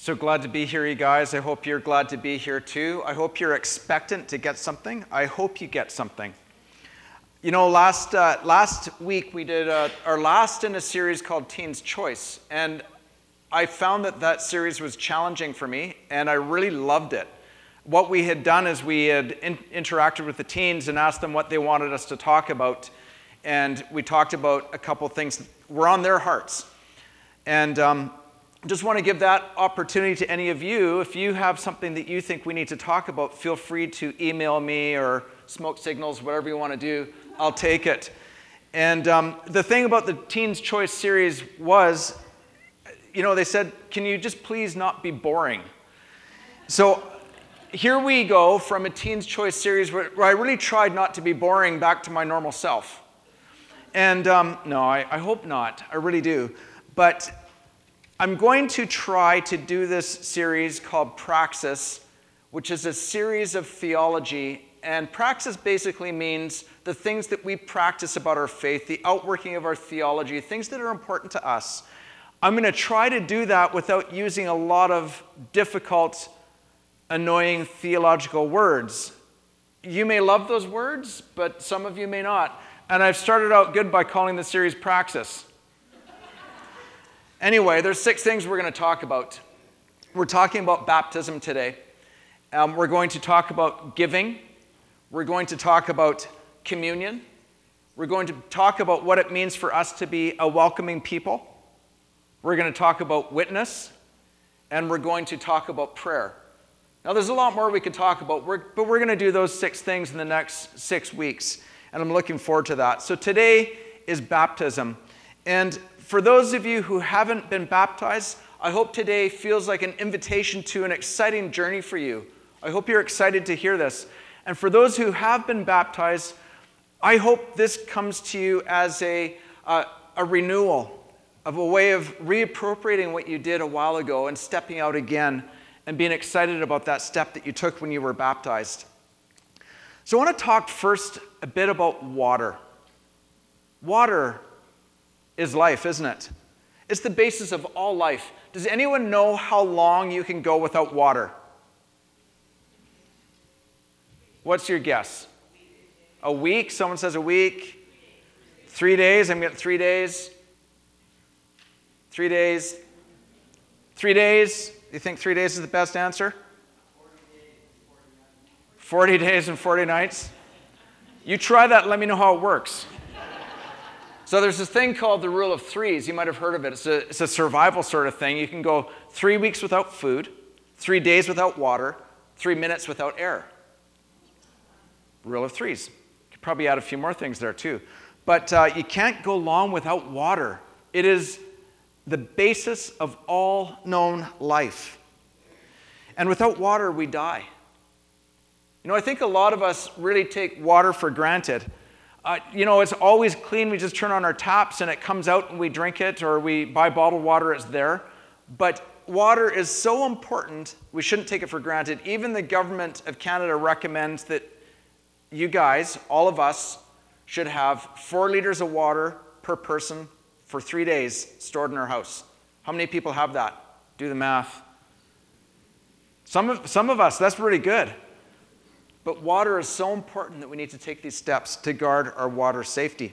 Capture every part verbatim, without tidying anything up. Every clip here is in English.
So glad to be here, you guys. I hope you're glad to be here too. I hope you're expectant to get something. I hope you get something. You know, last uh, last week we did uh, our last in a series called Teen's Choice, and I found that that series was challenging for me, and I really loved it. What we had done is we had in- interacted with the teens and asked them what they wanted us to talk about, and we talked about a couple things that were on their hearts. And um, just want to give that opportunity to any of you. If you have something that you think we need to talk about, feel free to email me or smoke signals, whatever you want to do. I'll take it. And um, the thing about the Teen's Choice series was, you know, they said, can you just please not be boring? So here we go from a Teen's Choice series where, where I really tried not to be boring back to my normal self. And um, no, I, I hope not. I really do. But I'm going to try to do this series called Praxis, which is a series of theology. And praxis basically means the things that we practice about our faith, the outworking of our theology, things that are important to us. I'm going to try to do that without using a lot of difficult, annoying theological words. You may love those words, but some of you may not. And I've started out good by calling the series Praxis. Anyway, there's six things we're going to talk about. We're talking about baptism today. Um, we're going to talk about giving. We're going to talk about communion. We're going to talk about what it means for us to be a welcoming people. We're going to talk about witness. And we're going to talk about prayer. Now, there's a lot more we could talk about, we're, but we're going to do those six things in the next six weeks. And I'm looking forward to that. So today is baptism. And for those of you who haven't been baptized, I hope today feels like an invitation to an exciting journey for you. I hope you're excited to hear this. And for those who have been baptized, I hope this comes to you as a, uh, a renewal of a way of reappropriating what you did a while ago and stepping out again and being excited about that step that you took when you were baptized. So I want to talk first a bit about water. Water is life, isn't it? It's the basis of all life. Does anyone know how long you can go without water? What's your guess? A week? Someone says a week. Three days? I'm getting three days. Three days. Three days? You think three days is the best answer? forty days and forty nights? You try that and let me know how it works. So there's this thing called the rule of threes. You might have heard of it. It's a, it's a survival sort of thing. You can go three weeks without food, three days without water, three minutes without air. Rule of threes. You could probably add a few more things there too. But uh, you can't go long without water. It is the basis of all known life. And without water, we die. You know, I think a lot of us really take water for granted. Uh, you know, it's always clean. We just turn on our taps and it comes out and we drink it, or we buy bottled water, it's there. But water is so important, we shouldn't take it for granted. Even the government of Canada recommends that you guys, all of us, should have four liters of water per person for three days stored in our house. How many people have that? Do the math. Some of, some of us, that's really good. But water is so important that we need to take these steps to guard our water safety.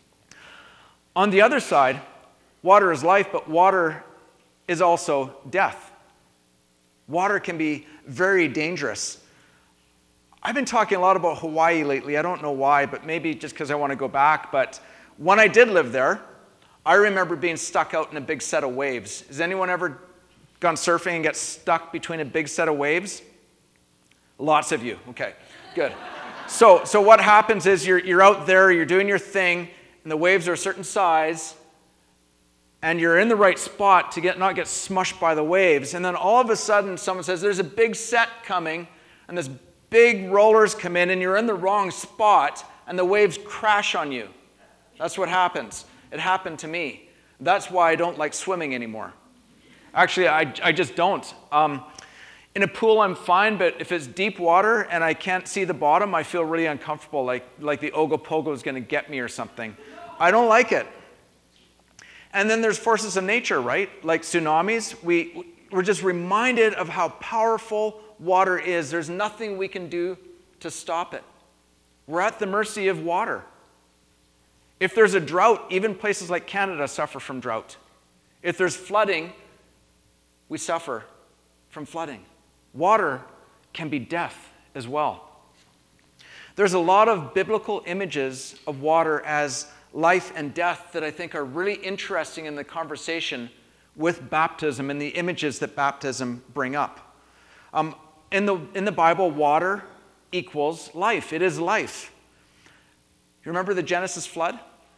On the other side, water is life, but water is also death. Water can be very dangerous. I've been talking a lot about Hawaii lately. I don't know why, but maybe just because I want to go back. But when I did live there, I remember being stuck out in a big set of waves. Has anyone ever gone surfing and get stuck between a big set of waves? Lots of you. Okay, good. So, so what happens is you're, you're out there, you're doing your thing, and the waves are a certain size, and you're in the right spot to get not get smushed by the waves. And then all of a sudden, someone says, there's a big set coming, and this big rollers come in, and you're in the wrong spot, and the waves crash on you. That's what happens. It happened to me. That's why I don't like swimming anymore. Actually, I, I just don't. Um, In a pool, I'm fine, but if it's deep water and I can't see the bottom, I feel really uncomfortable, like, like the Ogopogo is going to get me or something. I don't like it. And then there's forces of nature, right? Like tsunamis. We, we're just reminded of how powerful water is. There's nothing we can do to stop it. We're at the mercy of water. If there's a drought, even places like Canada suffer from drought. If there's flooding, we suffer from flooding. Water can be death as well. There's a lot of biblical images of water as life and death that I think are really interesting in the conversation with baptism and the images that baptism bring up. Um, in the, in the Bible, water equals life. It is life. You remember the Genesis flood?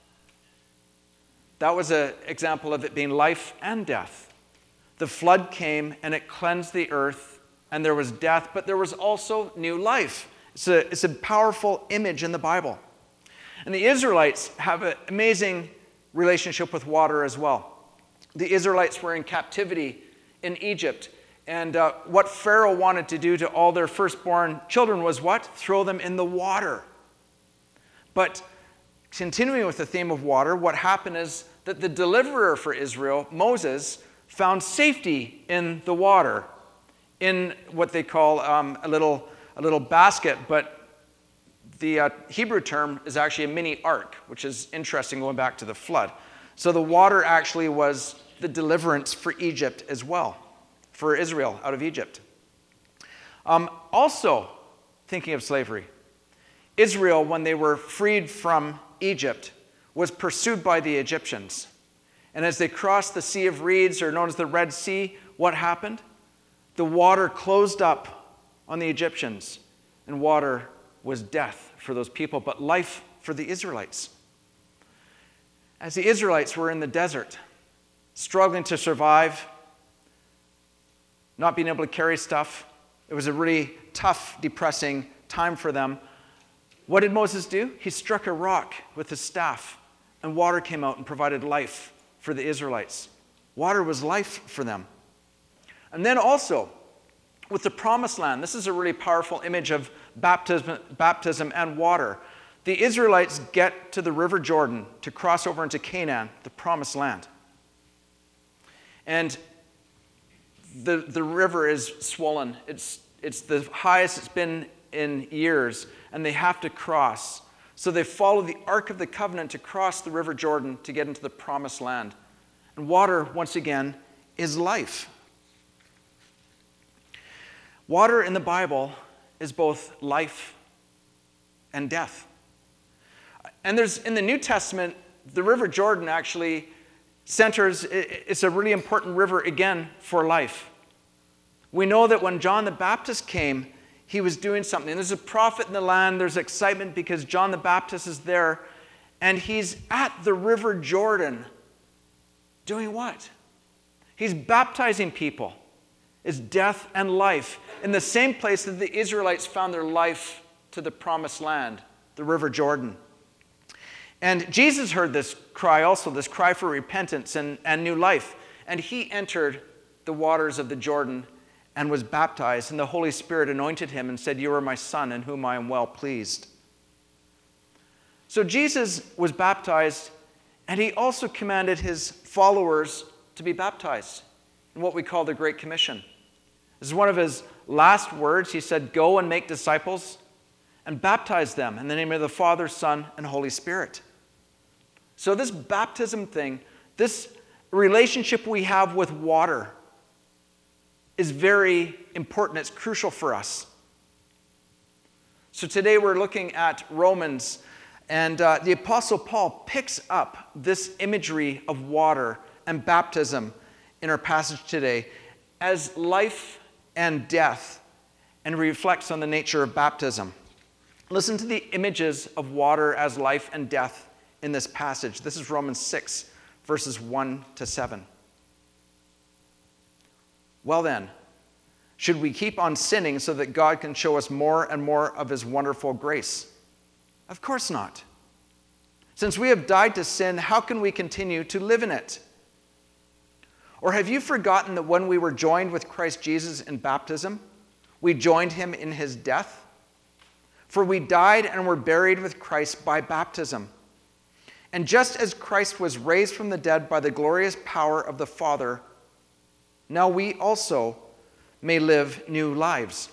That was an example of it being life and death. The flood came and it cleansed the earth, and there was death, but there was also new life. It's a, it's a powerful image in the Bible. And the Israelites have an amazing relationship with water as well. The Israelites were in captivity in Egypt, and uh, what Pharaoh wanted to do to all their firstborn children was what? Throw them in the water. But continuing with the theme of water, what happened is that the deliverer for Israel, Moses, found safety in the water, in what they call um, a little a little basket, but the uh, Hebrew term is actually a mini ark, which is interesting going back to the flood. So the water actually was the deliverance for Egypt as well, for Israel out of Egypt. Um, also, thinking of slavery, Israel, when they were freed from Egypt, was pursued by the Egyptians. And as they crossed the Sea of Reeds, or known as the Red Sea, what happened? The water closed up on the Egyptians, and water was death for those people, but life for the Israelites. As the Israelites were in the desert, struggling to survive, not being able to carry stuff, it was a really tough, depressing time for them. What did Moses do? He struck a rock with his staff, and water came out and provided life for the Israelites. Water was life for them. And then also, with the Promised Land, this is a really powerful image of baptism, baptism and water. The Israelites get to the River Jordan to cross over into Canaan, the Promised Land. And the, the river is swollen. It's, it's the highest it's been in years, and they have to cross. So they follow the Ark of the Covenant to cross the River Jordan to get into the Promised Land. And water, once again, is life. Water in the Bible is both life and death. And there's, in the New Testament, the River Jordan actually centers, it's a really important river again for life. We know that when John the Baptist came, he was doing something. There's a prophet in the land, there's excitement because John the Baptist is there, and he's at the River Jordan doing what? He's baptizing people. It's death and life in the same place that the Israelites found their life to the Promised Land, the River Jordan. And Jesus heard this cry also, this cry for repentance and, and new life. And he entered the waters of the Jordan and was baptized. And the Holy Spirit anointed him and said, "You are my Son, in whom I am well pleased." So Jesus was baptized, and he also commanded his followers to be baptized in what we call the Great Commission. This is one of his last words. He said, "Go and make disciples and baptize them in the name of the Father, Son, and Holy Spirit." So this baptism thing, this relationship we have with water is very important. It's crucial for us. So today we're looking at Romans, and uh, the Apostle Paul picks up this imagery of water and baptism in our passage today as life and death, and reflects on the nature of baptism. Listen to the images of water as life and death in this passage. This is Romans six, verses one to seven. "Well then, should we keep on sinning so that God can show us more and more of his wonderful grace? Of course not. Since we have died to sin, how can we continue to live in it? Or have you forgotten that when we were joined with Christ Jesus in baptism, we joined him in his death? For we died and were buried with Christ by baptism. And just as Christ was raised from the dead by the glorious power of the Father, now we also may live new lives.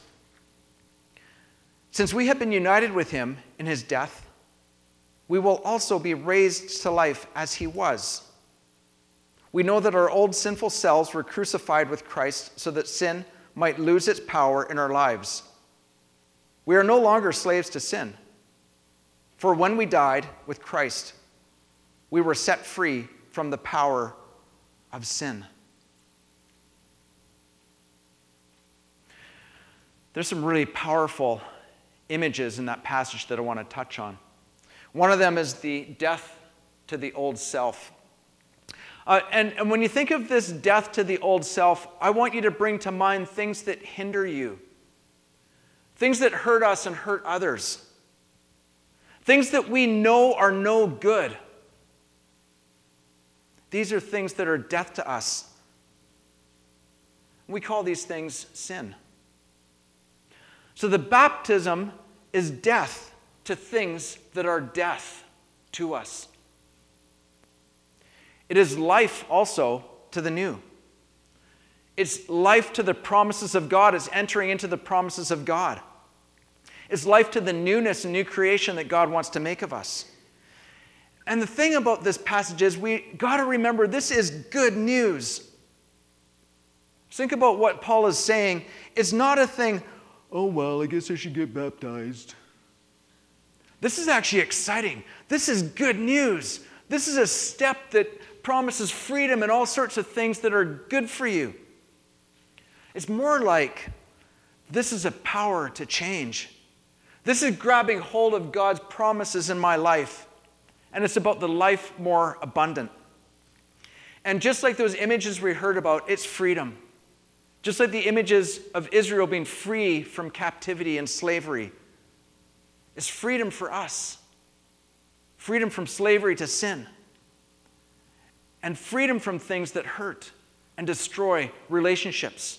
Since we have been united with him in his death, we will also be raised to life as he was. We know that our old sinful selves were crucified with Christ so that sin might lose its power in our lives. We are no longer slaves to sin. For when we died with Christ, we were set free from the power of sin. There's some really powerful images in that passage that I want to touch on. One of them is the death to the old self. Uh, and, and when you think of this death to the old self, I want you to bring to mind things that hinder you, things that hurt us and hurt others, things that we know are no good. These are things that are death to us. We call these things sin. So the baptism is death to things that are death to us. It is life also to the new. It's life to the promises of God. It's entering into the promises of God. It's life to the newness and new creation that God wants to make of us. And the thing about this passage is we got to remember this is good news. Think about what Paul is saying. It's not a thing, oh, well, I guess I should get baptized. This is actually exciting. This is good news. This is a step that promises freedom and all sorts of things that are good for you. It's more like this is a power to change. This is grabbing hold of God's promises in my life. And it's about the life more abundant. And just like those images we heard about, it's freedom. Just like the images of Israel being free from captivity and slavery, it's freedom for us. Freedom from slavery to sin. And freedom from things that hurt and destroy relationships.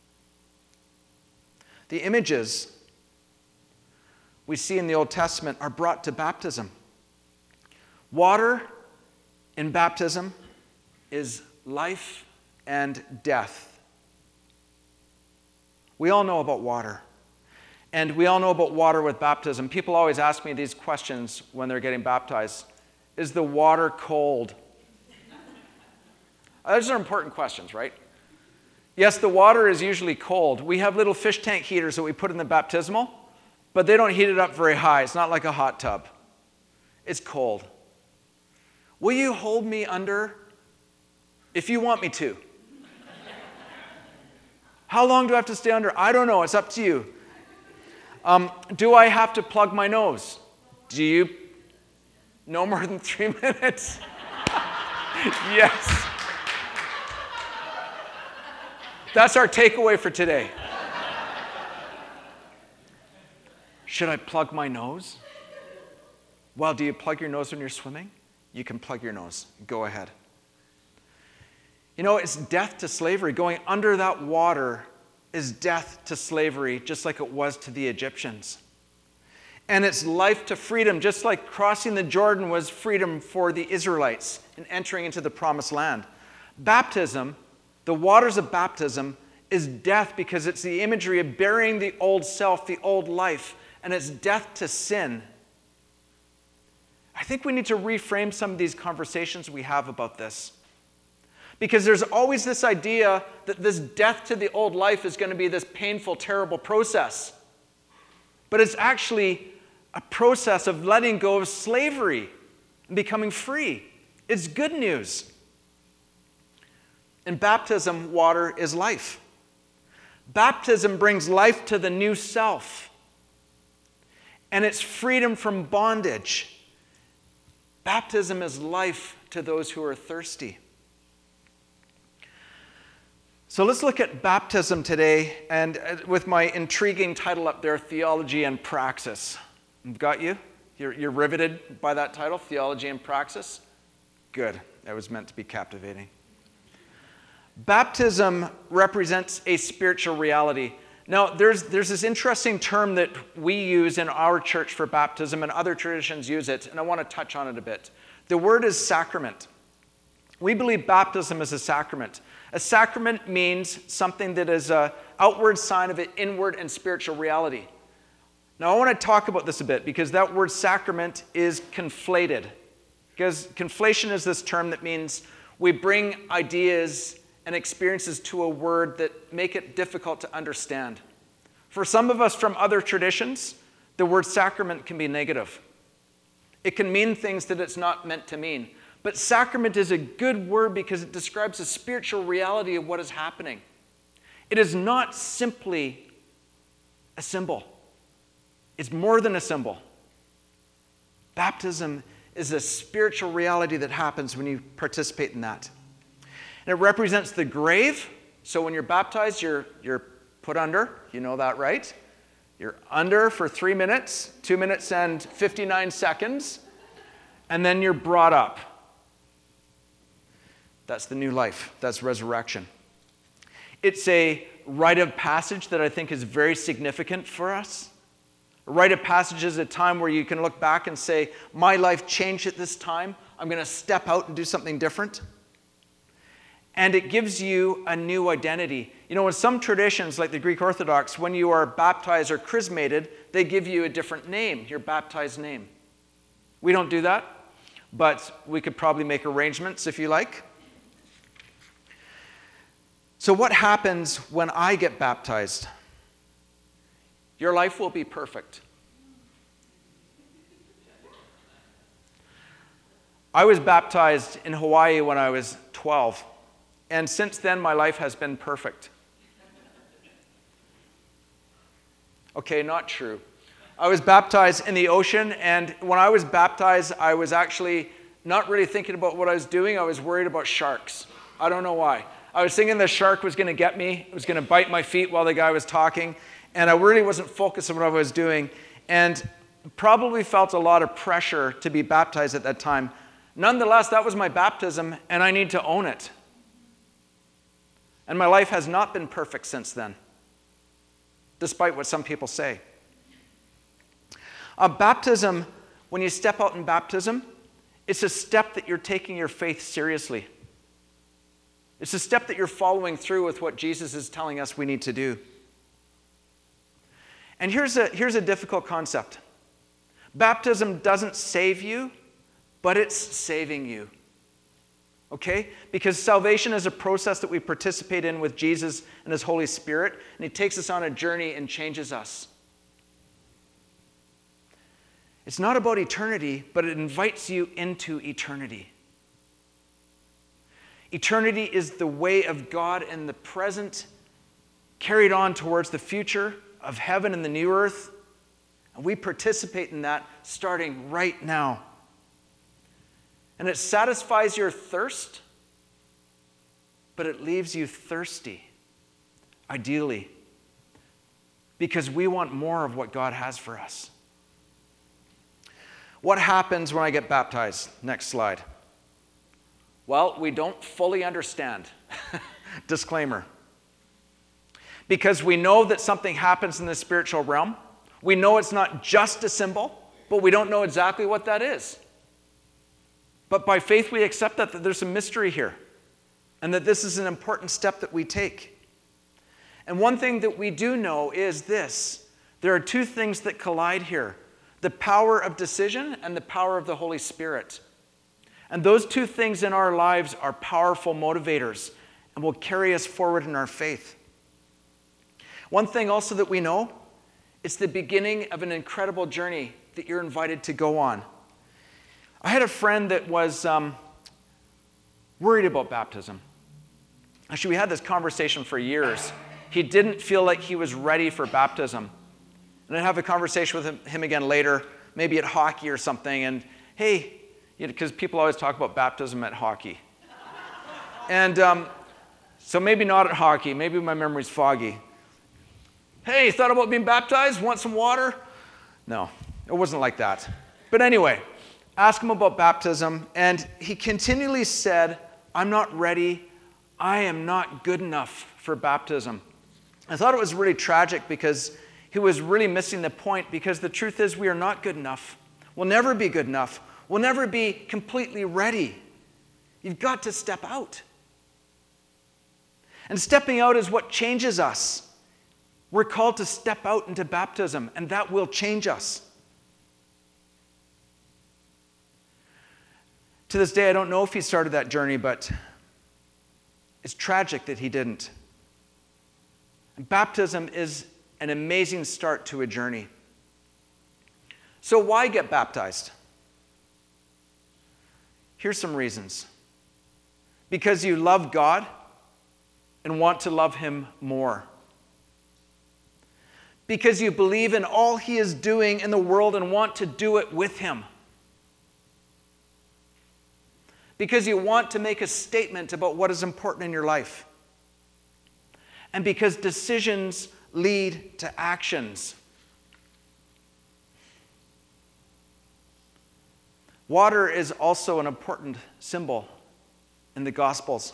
The images we see in the Old Testament are brought to baptism. Water in baptism is life and death. We all know about water. And we all know about water with baptism. People always ask me these questions when they're getting baptized. Is the water cold? Those are important questions, right? Yes, the water is usually cold. We have little fish tank heaters that we put in the baptismal, but they don't heat it up very high. It's not like a hot tub. It's cold. Will you hold me under? If you want me to. How long do I have to stay under? I don't know. It's up to you. Um, do I have to plug my nose? Do you? No more than three minutes? Yes. That's our takeaway for today. Should I plug my nose? Well, do you plug your nose when you're swimming? You can plug your nose. Go ahead. You know, it's death to slavery. Going under that water is death to slavery, just like it was to the Egyptians. And it's life to freedom, just like crossing the Jordan was freedom for the Israelites and entering into the promised land. Baptism, the waters of baptism, is death because it's the imagery of burying the old self, the old life, and it's death to sin. I think we need to reframe some of these conversations we have about this. Because there's always this idea that this death to the old life is going to be this painful, terrible process. But it's actually a process of letting go of slavery and becoming free. It's good news. In baptism, water is life. Baptism brings life to the new self. And it's freedom from bondage. Baptism is life to those who are thirsty. So let's look at baptism today, and with my intriguing title up there, Theology and Praxis. I've got you? You're, you're riveted by that title, Theology and Praxis? Good. That was meant to be captivating. Baptism represents a spiritual reality. Now, there's, there's this interesting term that we use in our church for baptism, and other traditions use it, and I want to touch on it a bit. The word is sacrament. We believe baptism is a sacrament. A sacrament means something that is an outward sign of an inward and spiritual reality. Now, I want to talk about this a bit because that word sacrament is conflated. Because conflation is this term that means we bring ideas and experiences to a word that make it difficult to understand. For some of us from other traditions, the word sacrament can be negative. It can mean things that it's not meant to mean. But sacrament is a good word because it describes the spiritual reality of what is happening. It is not simply a symbol. It's more than a symbol. Baptism is a spiritual reality that happens when you participate in that. And it represents the grave. So when you're baptized, you're, you're put under. You know that, right? You're under for three minutes, two minutes and fifty-nine seconds, and then you're brought up. That's the new life. That's resurrection. It's a rite of passage that I think is very significant for us. A rite of passage is a time where you can look back and say, my life changed at this time. I'm going to step out and do something different. And it gives you a new identity. You know, in some traditions, like the Greek Orthodox, when you are baptized or chrismated, they give you a different name, your baptized name. We don't do that, but we could probably make arrangements if you like. So what happens when I get baptized? Your life will be perfect. I was baptized in Hawaii when I was twelve, and since then my life has been perfect. Okay, not true. I was baptized in the ocean, and when I was baptized, I was actually not really thinking about what I was doing. I was worried about sharks. I don't know why. I was thinking the shark was going to get me. It was going to bite my feet while the guy was talking. And I really wasn't focused on what I was doing. And probably felt a lot of pressure to be baptized at that time. Nonetheless, that was my baptism, and I need to own it. And my life has not been perfect since then, despite what some people say. Uh, baptism, when you step out in baptism, it's a step that you're taking your faith seriously. It's a step that you're following through with what Jesus is telling us we need to do. And here's a, here's a difficult concept. Baptism doesn't save you, but it's saving you. Okay? Because salvation is a process that we participate in with Jesus and His Holy Spirit, and He takes us on a journey and changes us. It's not about eternity, but it invites you into eternity. Eternity is the way of God in the present, carried on towards the future of heaven and the new earth. And we participate in that starting right now. And it satisfies your thirst, but it leaves you thirsty, ideally, because we want more of what God has for us. What happens when I get baptized? Next slide. Well, we don't fully understand. Disclaimer. Because we know that something happens in the spiritual realm. We know it's not just a symbol, but we don't know exactly what that is. But by faith, we accept that, that there's a mystery here, and that this is an important step that we take. And one thing that we do know is this. There are two things that collide here. The power of decision and the power of the Holy Spirit. And those two things in our lives are powerful motivators and will carry us forward in our faith. One thing also that we know, it's the beginning of an incredible journey that you're invited to go on. I had a friend that was um, worried about baptism. Actually, we had this conversation for years. He didn't feel like he was ready for baptism. And I'd have a conversation with him, him again later, maybe at hockey or something, and hey, because people always talk about baptism at hockey. And um, so maybe not at hockey. Maybe my memory's foggy. Hey, you thought about being baptized? Want some water? No, it wasn't like that. But anyway, ask him about baptism, and he continually said, I'm not ready. I am not good enough for baptism. I thought it was really tragic because he was really missing the point, because the truth is we are not good enough. We'll never be good enough. We'll never be completely ready. You've got to step out. And stepping out is what changes us. We're called to step out into baptism, and that will change us. To this day, I don't know if he started that journey, but it's tragic that he didn't. And baptism is an amazing start to a journey. So why get baptized? Here's some reasons. Because you love God and want to love him more. Because you believe in all he is doing in the world and want to do it with him. Because you want to make a statement about what is important in your life. And because decisions lead to actions. Water is also an important symbol in the Gospels.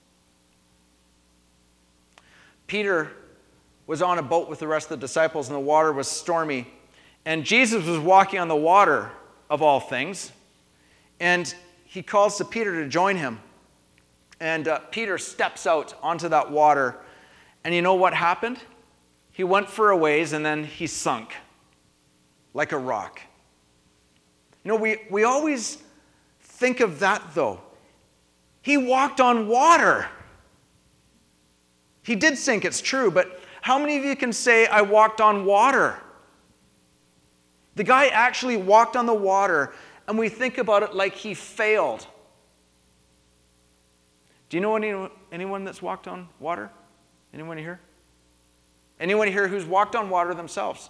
Peter was on a boat with the rest of the disciples, and the water was stormy. And Jesus was walking on the water, of all things. And he calls to Peter to join him. And uh, Peter steps out onto that water. And you know what happened? He went for a ways, and then he sunk like a rock. You know, we, we always think of that, though. He walked on water. He did sink, it's true, but how many of you can say, I walked on water? The guy actually walked on the water, and we think about it like he failed. Do you know any, anyone that's walked on water? Anyone here? Anyone here who's walked on water themselves?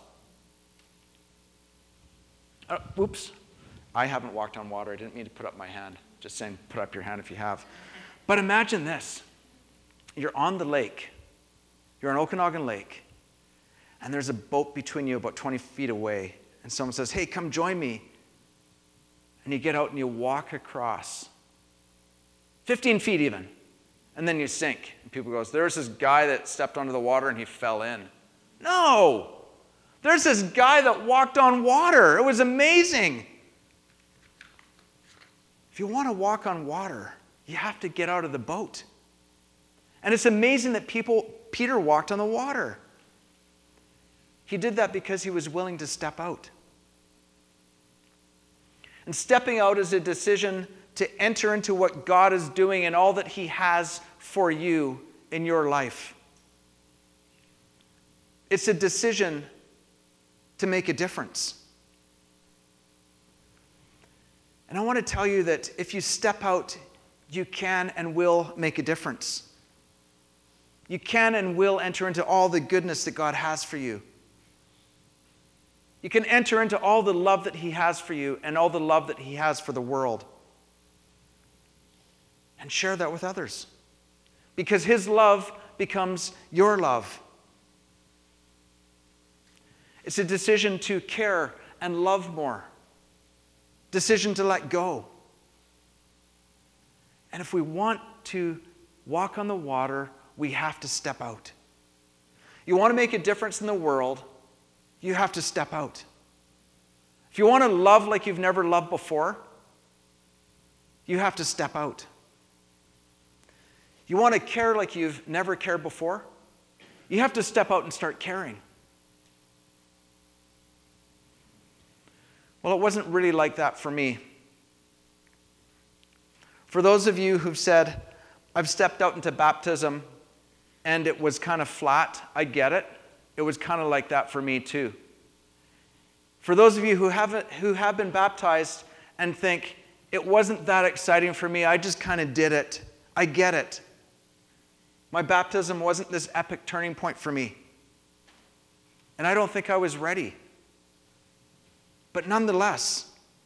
Uh, oops. I haven't walked on water. I didn't mean to put up my hand. Just saying, put up your hand if you have. But imagine this. You're on the lake. You're on Okanagan Lake. And there's a boat between you about twenty feet away. And someone says, hey, come join me. And you get out and you walk across. fifteen feet even. And then you sink. And people go, there's this guy that stepped onto the water and he fell in. No! There's this guy that walked on water. It was amazing. If you want to walk on water, you have to get out of the boat. And it's amazing that people, Peter walked on the water. He did that because he was willing to step out. And stepping out is a decision to enter into what God is doing and all that he has for you in your life. It's a decision to make a difference. And I want to tell you that if you step out, you can and will make a difference. You can and will enter into all the goodness that God has for you. You can enter into all the love that he has for you and all the love that he has for the world. And share that with others. Because his love becomes your love. It's a decision to care and love more. Decision to let go. And if we want to walk on the water, we have to step out. You want to make a difference in the world, you have to step out. If you want to love like you've never loved before, you have to step out. You want to care like you've never cared before, you have to step out and start caring. Well, it wasn't really like that for me. For those of you who've said, I've stepped out into baptism and it was kind of flat, I get it. It was kind of like that for me too. For those of you who haven't, who have been baptized and think, it wasn't that exciting for me, I just kind of did it. I get it. My baptism wasn't this epic turning point for me. And I don't think I was ready. But nonetheless,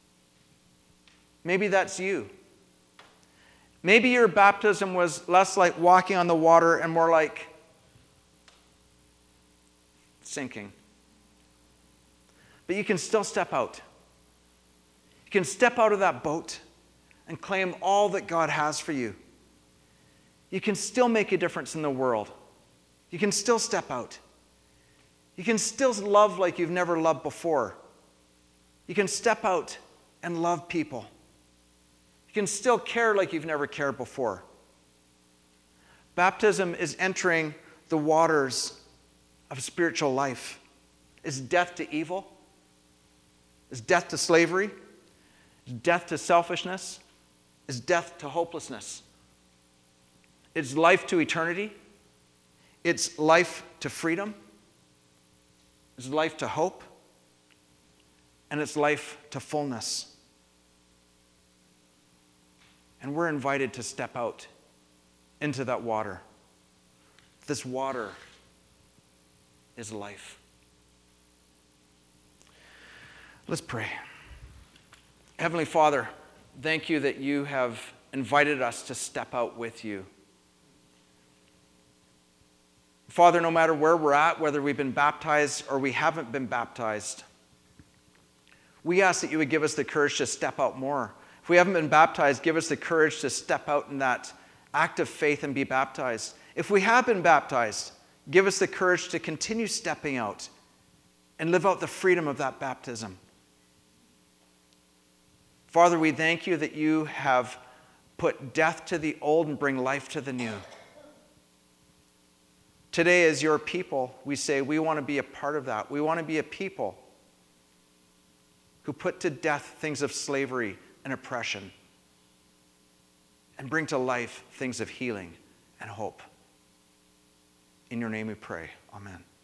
maybe that's you. Maybe your baptism was less like walking on the water and more like sinking. But you can still step out. You can step out of that boat and claim all that God has for you. You can still make a difference in the world. You can still step out. You can still love like you've never loved before. You can step out and love people. You can still care like you've never cared before. Baptism is entering the waters of spiritual life. Is death to evil? Is death to slavery? Is death to selfishness? Is death to hopelessness? It's life to eternity. It's life to freedom. It's life to hope. And it's life to fullness. And we're invited to step out into that water. This water is life. Let's pray. Heavenly Father, thank you that you have invited us to step out with you. Father, no matter where we're at, whether we've been baptized or we haven't been baptized, we ask that you would give us the courage to step out more. If we haven't been baptized, give us the courage to step out in that act of faith and be baptized. If we have been baptized, give us the courage to continue stepping out and live out the freedom of that baptism. Father, we thank you that you have put death to the old and bring life to the new. Today, as your people, we say we want to be a part of that. We want to be a people who put to death things of slavery and oppression and bring to life things of healing and hope. In your name we pray. Amen.